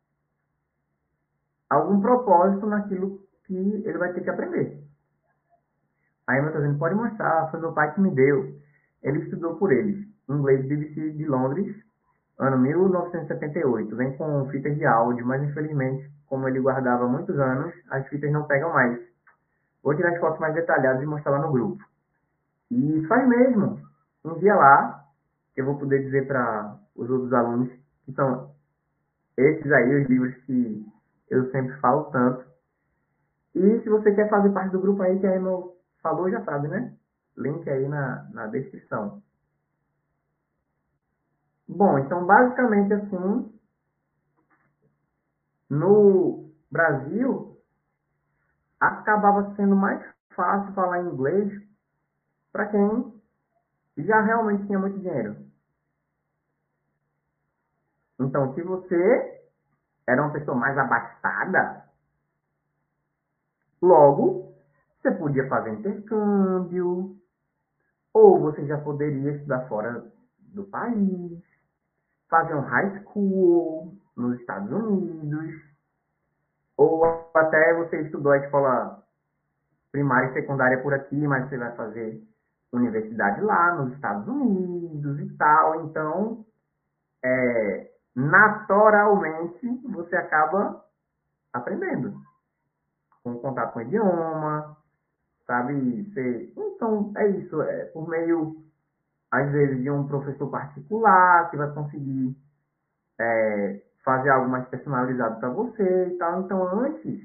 Speaker 1: algum propósito naquilo que ele vai ter que aprender. Aí meu dizendo, pode mostrar, foi meu pai que me deu. Ele estudou por eles. Inglês B B C de Londres, ano mil novecentos e setenta e oito. Vem com fitas de áudio, mas infelizmente, como ele guardava há muitos anos, as fitas não pegam mais. Vou tirar as fotos mais detalhadas e mostrar lá no grupo. E faz mesmo. Envia lá, que eu vou poder dizer para os outros alunos que são esses aí, os livros que eu sempre falo tanto. E se você quer fazer parte do grupo aí que a Emma falou, já sabe, né? Link aí na, na descrição. Bom, então basicamente assim, No Brasil, acabava sendo mais fácil falar inglês para quem já realmente tinha muito dinheiro. Então, se você era uma pessoa mais abastada, logo você podia fazer intercâmbio, ou você já poderia estudar fora do país, fazer um high school nos Estados Unidos, ou até você estudou a escola primária e secundária por aqui, mas você vai fazer universidade lá nos Estados Unidos e tal. Então, é, naturalmente, você acaba aprendendo com contato com o idioma, sabe? Você, então, é isso. É por meio, às vezes, de um professor particular que vai conseguir é, fazer algo mais personalizado para você e tal. Então, antes,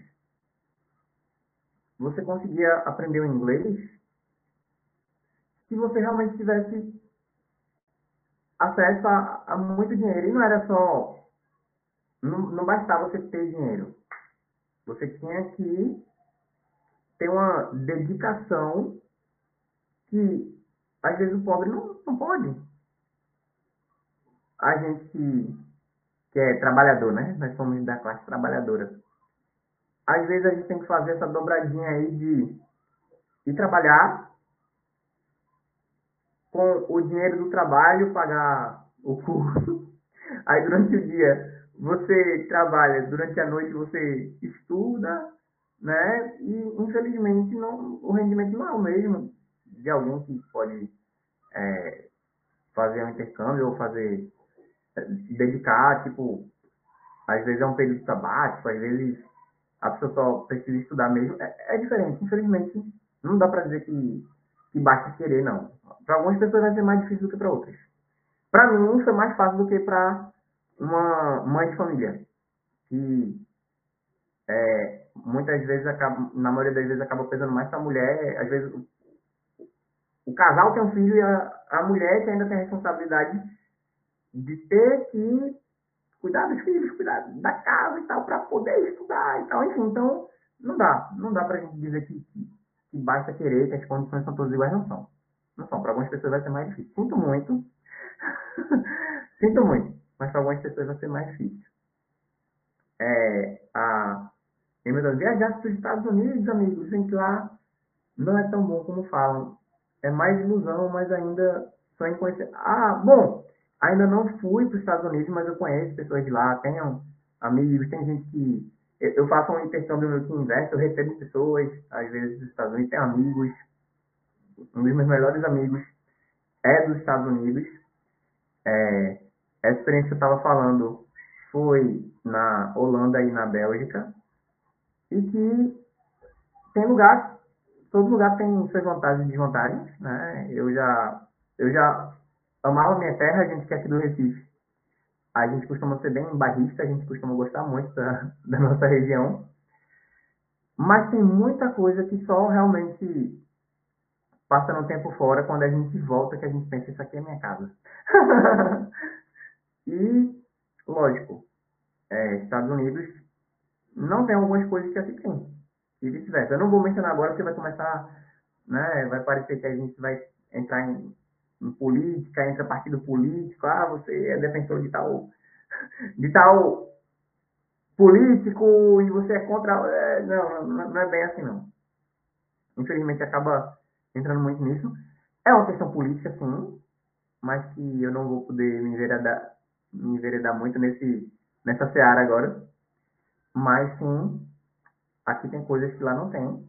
Speaker 1: você conseguia aprender o inglês se você realmente tivesse acesso a, a muito dinheiro. E não era só. Não, não bastava você ter dinheiro. Você tinha que ter uma dedicação que, às vezes, o pobre não, não pode. A gente que, que é trabalhador, né? Nós somos da classe trabalhadora. Às vezes, a gente tem que fazer essa dobradinha aí de ir trabalhar com o dinheiro do trabalho, pagar o curso. Aí, durante o dia, você trabalha, durante a noite, você estuda, né? E, infelizmente, não, o rendimento não é o mesmo de alguém que pode é, fazer um intercâmbio ou fazer, é, dedicar, tipo, às vezes é um período sabático, às vezes a pessoa só precisa estudar mesmo. É, é diferente, infelizmente, não dá pra dizer que, que basta querer, não. Para algumas pessoas vai ser mais difícil do que para outras. Para mim, foi mais fácil do que para uma mãe de família, que é, muitas vezes acaba, na maioria das vezes acaba pesando mais para a mulher. Às vezes o, o casal tem um filho e a, a mulher que ainda tem a responsabilidade de ter que cuidar dos filhos, cuidar da casa e tal, para poder estudar e tal. Enfim, então não dá, não dá pra gente dizer que, que, que basta querer, que as condições são todas iguais, não são. Não são. Para algumas pessoas vai ser mais difícil. Sinto muito. Sinto muito. Mas para algumas pessoas vai ser mais difícil. É, a, eu viajar para os Estados Unidos, amigos, gente, lá não é tão bom como falam. É mais ilusão, mas ainda sonho em conhecer. Ah, bom, ainda não fui para os Estados Unidos, mas eu conheço pessoas de lá, tenho amigos, tem gente que. Eu faço uma intercâmbio meu que investe, eu recebo pessoas, às vezes, dos Estados Unidos, tenho amigos, um dos meus melhores amigos é dos Estados Unidos. É, essa experiência que eu estava falando foi na Holanda e na Bélgica, e que tem lugar, todo lugar tem suas vantagens e desvantagens, né? Eu já, eu já amava minha terra, a gente que é aqui do Recife. A gente costuma ser bem barrista, a gente costuma gostar muito da, da nossa região. Mas tem muita coisa que só realmente passa no tempo fora, quando a gente volta, que a gente pensa, isso aqui é minha casa. E, lógico, é, Estados Unidos não tem algumas coisas que aqui tem. E vice-versa. Eu não vou mencionar agora porque vai começar, né? Vai parecer que a gente vai entrar em, em política, entra partido político, ah, você é defensor de tal, de tal político e você é contra. É, não, não, não é bem assim não. Infelizmente acaba entrando muito nisso. É uma questão política, sim, mas que eu não vou poder me enveredar, me enveredar muito nesse, nessa seara agora. Mas sim, aqui tem coisas que lá não tem.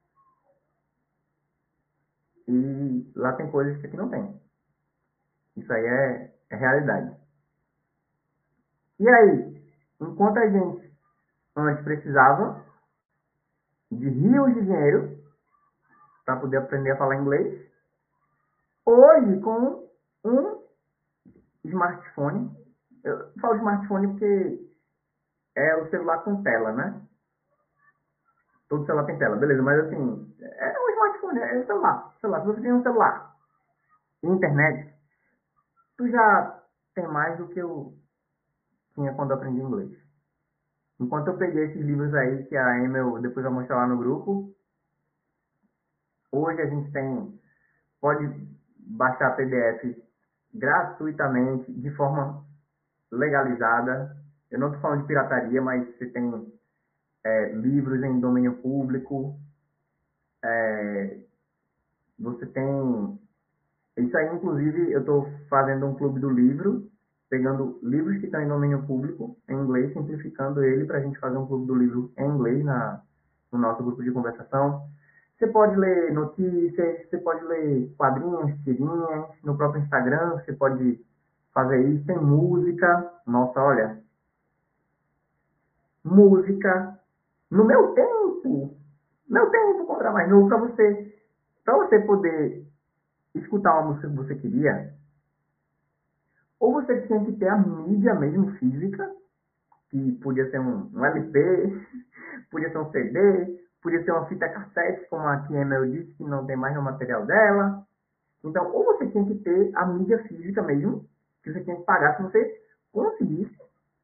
Speaker 1: E lá tem coisas que aqui não tem. Isso aí é, é realidade. E aí, enquanto a gente antes precisava de rios de dinheiro para poder aprender a falar inglês, hoje com um smartphone, eu falo smartphone porque é o celular com tela, né? Todo celular tem tela, beleza, mas assim, é um smartphone, é um celular. celular. Se você tem um celular e internet, tu já tem mais do que eu tinha quando eu aprendi inglês. Enquanto eu peguei esses livros aí que a Emel depois vai mostrar lá no grupo, hoje a gente tem, pode baixar P D Fs gratuitamente, de forma legalizada. Eu não estou falando de pirataria, mas você tem é, livros em domínio público, é, você tem. Isso aí, inclusive, eu estou fazendo um clube do livro, pegando livros que estão em domínio público, em inglês, simplificando ele para a gente fazer um clube do livro em inglês na, no nosso grupo de conversação. Você pode ler notícias, você pode ler quadrinhos, tirinhas, no próprio Instagram, você pode fazer isso. Tem música. Nossa, olha, música. No meu tempo, meu tempo, quando era mais novo, para você, para você poder escutar uma música que você queria, ou você tinha que ter a mídia mesmo física, que podia ser um, um L P, podia ser um C D, podia ser uma fita cassete, como a que a Emel disse, que não tem mais no material dela. Então, ou você tinha que ter a mídia física mesmo, que você tinha que pagar se você conseguisse,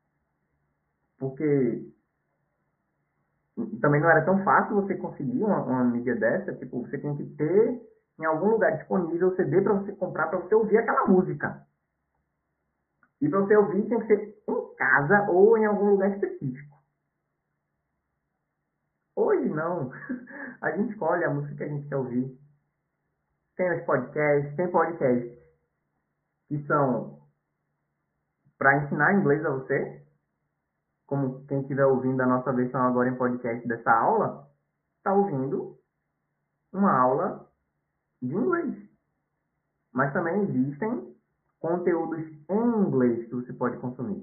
Speaker 1: porque também não era tão fácil você conseguir uma, uma mídia dessa, tipo, você tinha que ter em algum lugar disponível o C D para você comprar, para você ouvir aquela música. E para você ouvir tem que ser em casa ou em algum lugar específico. Hoje não. A gente escolhe a música que a gente quer ouvir. Tem os podcasts, tem podcasts que são para ensinar inglês a você, como quem estiver ouvindo a nossa versão agora em podcast dessa aula, está ouvindo uma aula de inglês. Mas também existem conteúdos em inglês que você pode consumir.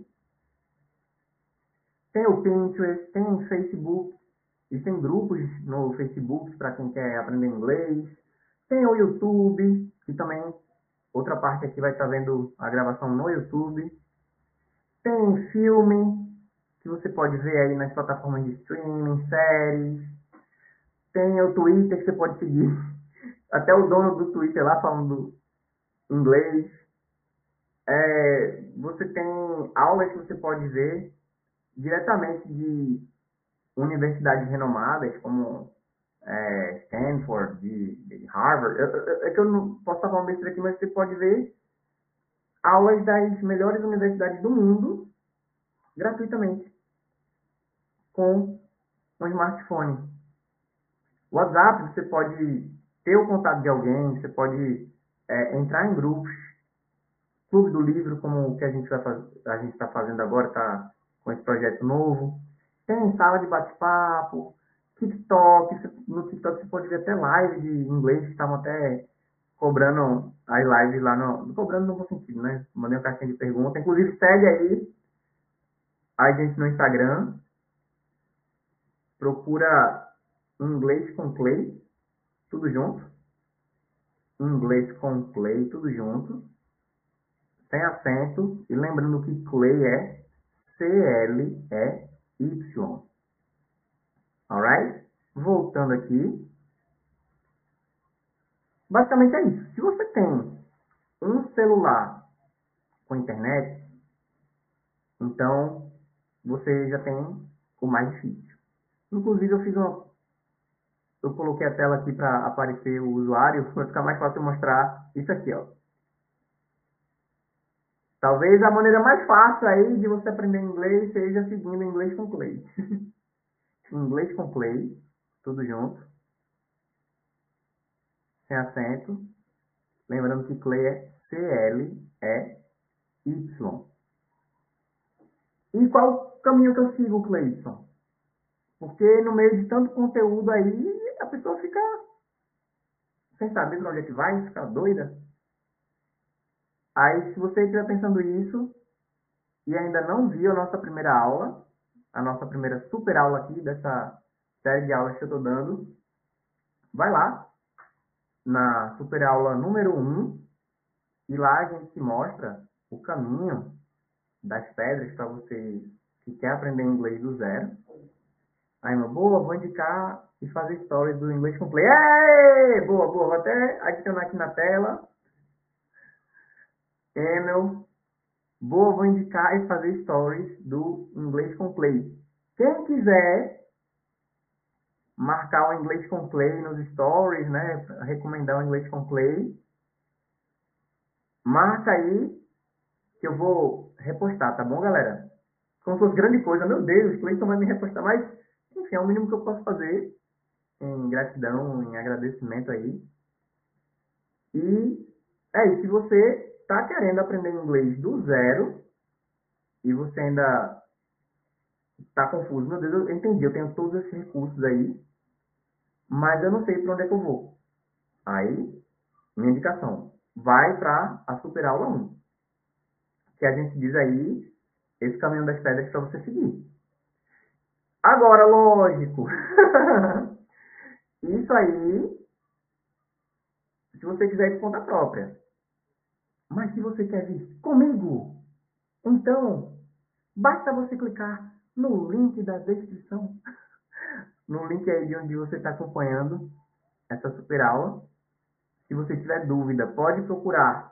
Speaker 1: Tem o Pinterest, tem o Facebook, e tem grupos no Facebook para quem quer aprender inglês. Tem o YouTube, que também outra parte aqui vai estar vendo a gravação no YouTube. Tem filme, que você pode ver aí nas plataformas de streaming, séries. Tem o Twitter, que você pode seguir. Até o dono do Twitter lá falando inglês. É, você tem aulas que você pode ver diretamente de universidades renomadas, como é, Stanford, de, de Harvard. Eu, eu, é que eu não posso estar falando besteira aqui, mas você pode ver aulas das melhores universidades do mundo gratuitamente com um smartphone. WhatsApp, você pode ter o contato de alguém, você pode é, entrar em grupos, clube do livro, como o que a gente vai faz, a gente está fazendo agora, está com esse projeto novo. Tem sala de bate-papo, TikTok, no TikTok você pode ver até live de inglês, que estavam até cobrando as lives lá no. Cobrando no bom sentido, né? Mandei uma caixinha de pergunta. Inclusive segue aí a gente no Instagram. Procura inglês com Clay, tudo junto. Inglês com Clay, tudo junto. Sem acento. E lembrando que Clay é C L E Y. Alright? Voltando aqui. Basicamente é isso. Se você tem um celular com internet, então você já tem o mais difícil. Inclusive eu fiz uma. Eu coloquei a tela aqui para aparecer o usuário, para ficar mais fácil mostrar isso aqui, ó. Talvez a maneira mais fácil aí de você aprender inglês seja seguindo inglês com Clay. Inglês com Clay, tudo junto, sem acento. Lembrando que Clay é C L E Y. E qual o caminho que eu sigo, Cleison? Porque no meio de tanto conteúdo aí, a pessoa fica sem saber para onde é que vai, fica doida. Aí, se você estiver pensando isso e ainda não viu a nossa primeira aula, a nossa primeira super aula aqui dessa série de aulas que eu estou dando, vai lá na super aula número um e lá a gente te mostra o caminho das pedras para você que quer aprender inglês do zero. Aí, uma boa, vou indicar e fazer stories do inglês com Play. Ei, boa, boa, vou até adicionar aqui na tela. Emel, boa, vou indicar e fazer stories do inglês com Play. Quem quiser marcar o Inglês com Clay nos stories, né? Recomendar o Inglês com Clay, marca aí que eu vou repostar, tá bom, galera? Como se fosse grande coisa, meu Deus, o Cleiton vai me repostar, mas enfim, é o mínimo que eu posso fazer em gratidão, em agradecimento aí. E é isso, se você está querendo aprender inglês do zero e você ainda está confuso, meu Deus, eu entendi, eu tenho todos esses recursos aí, mas eu não sei para onde é que eu vou. Aí, minha indicação, vai para a Super Aula um, que a gente diz aí esse caminho das pedras para você seguir. Agora, lógico, isso aí, se você quiser ir por conta própria. Mas se você quer vir comigo, então basta você clicar no link da descrição, no link aí de onde você está acompanhando essa super aula. Se você tiver dúvida, pode procurar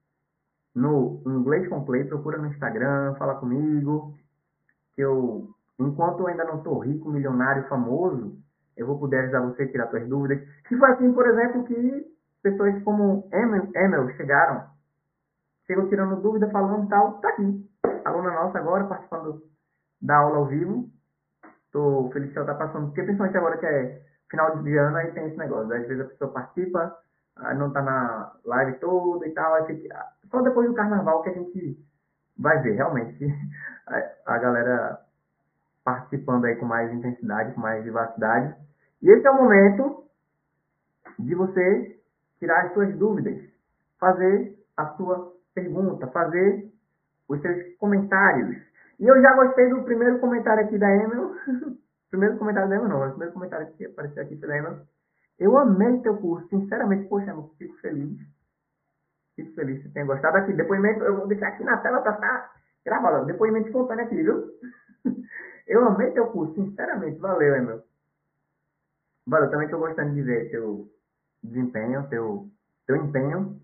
Speaker 1: no Inglês com Play, procura no Instagram, fala comigo, que eu, enquanto eu ainda não estou rico, milionário, famoso, eu vou poder ajudar você a tirar suas dúvidas. Que foi assim, por exemplo, que pessoas como Emel, Emel chegaram, chegou tirando dúvida, falando e tal, tá aqui. Aluna nossa agora, participando da aula ao vivo. Tô feliz que ela tá passando, porque principalmente agora que é final de ano, aí tem esse negócio. Às vezes a pessoa participa, aí não tá na live toda e tal, aí fica, só depois do carnaval que a gente vai ver realmente a, a galera participando aí com mais intensidade, com mais vivacidade. E esse é o momento de você tirar as suas dúvidas, fazer a sua pergunta, fazer os seus comentários. E eu já gostei do primeiro comentário aqui da Emel. Primeiro comentário da Emel não, o primeiro comentário que apareceu aqui pela Emel. Eu amei teu curso, sinceramente, poxa, Emel, fico feliz. Fico feliz que você tenha gostado. Aqui, depoimento, eu vou deixar aqui na tela para ficar gravado. Depoimento espontâneo aqui, viu? Eu amei teu curso, sinceramente, valeu, Emel. Valeu, também estou gostando de ver teu desempenho, teu, teu empenho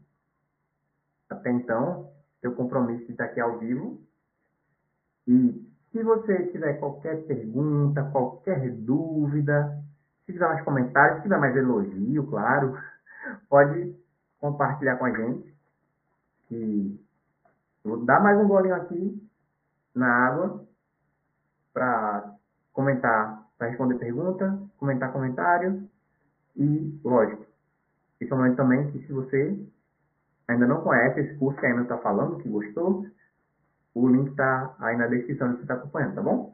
Speaker 1: até então, teu compromisso de estar aqui ao vivo. E se você tiver qualquer pergunta, qualquer dúvida, se tiver mais comentários, se tiver mais elogio, claro, pode compartilhar com a gente. Que vou dar mais um golinho aqui na água para comentar, para responder pergunta, comentar comentário e, lógico, esse é um momento também que se você ainda não conhece esse curso que a Ana está falando, que gostou, o link está aí na descrição que você está acompanhando, tá bom?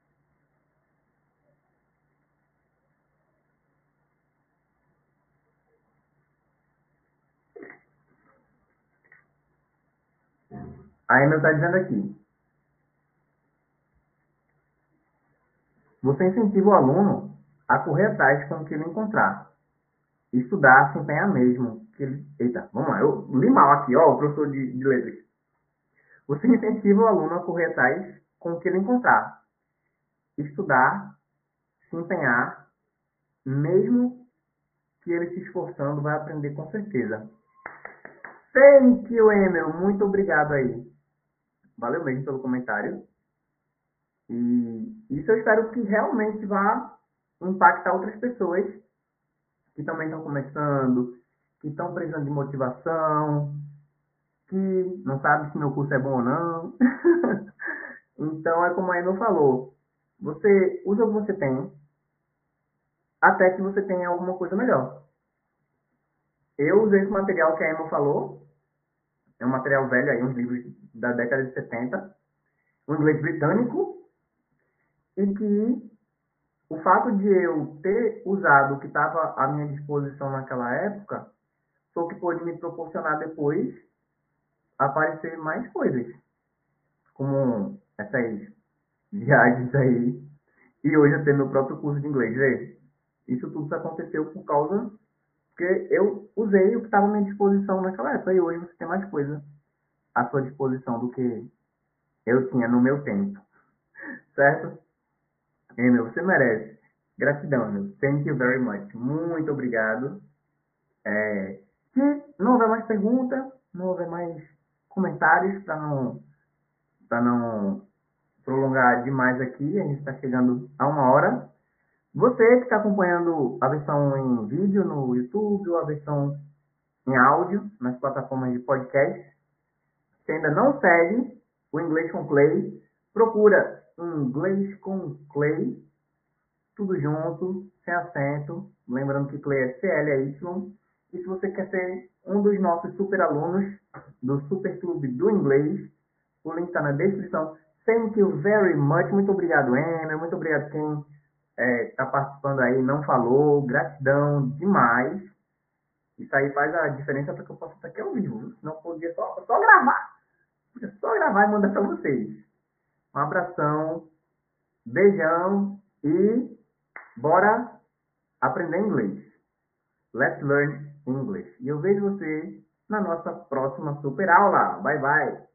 Speaker 1: A Ana está dizendo aqui, você incentiva o aluno a correr atrás com o que ele encontrar. Estudar, se empenhar mesmo. Que ele... Eita, vamos lá, eu li mal aqui, ó, o professor de, de letras. Você incentiva o aluno a correr atrás com o que ele encontrar. Estudar, se empenhar, mesmo que ele se esforçando, vai aprender com certeza. Thank you, Emil. Muito obrigado aí. Valeu mesmo pelo comentário. E isso eu espero que realmente vá impactar outras pessoas que também estão começando, que estão precisando de motivação, que não sabe se meu curso é bom ou não. Então, é como a Emil falou, você usa o que você tem até que você tenha alguma coisa melhor. Eu usei esse material que a Emil falou, é um material velho aí, uns livros da década de setenta, um inglês britânico, e que o fato de eu ter usado o que estava à minha disposição naquela época foi o que pôde me proporcionar depois aparecer mais coisas, como essas viagens aí, e hoje eu tenho meu próprio curso de inglês, vê? Isso tudo aconteceu por causa que eu usei o que estava à minha disposição naquela época, e hoje você tem mais coisa à sua disposição do que eu tinha no meu tempo, certo? Emil, você merece. Gratidão, Emil. Thank you very much. Muito obrigado. É, se não houver mais pergunta, não houver mais comentários, para não, para não prolongar demais aqui, a gente está chegando a uma hora. Você que está acompanhando a versão em vídeo no YouTube ou a versão em áudio nas plataformas de podcast, se ainda não segue o Inglês com Clay, procura Inglês com Clay, tudo junto, sem acento, lembrando que Clay é C L A Y. E se você quer ser um dos nossos super alunos do Super Clube do Inglês, o link está na descrição. Thank you very much. Muito obrigado, Emer. Muito obrigado quem está é, participando aí, não falou. Gratidão demais. Isso aí faz a diferença para que eu possa estar aqui ao vivo. Senão eu podia só, só gravar. Podia só gravar e mandar para vocês. Um abração, beijão e bora aprender inglês. Let's learn English. E eu vejo você na nossa próxima super aula. Bye, bye.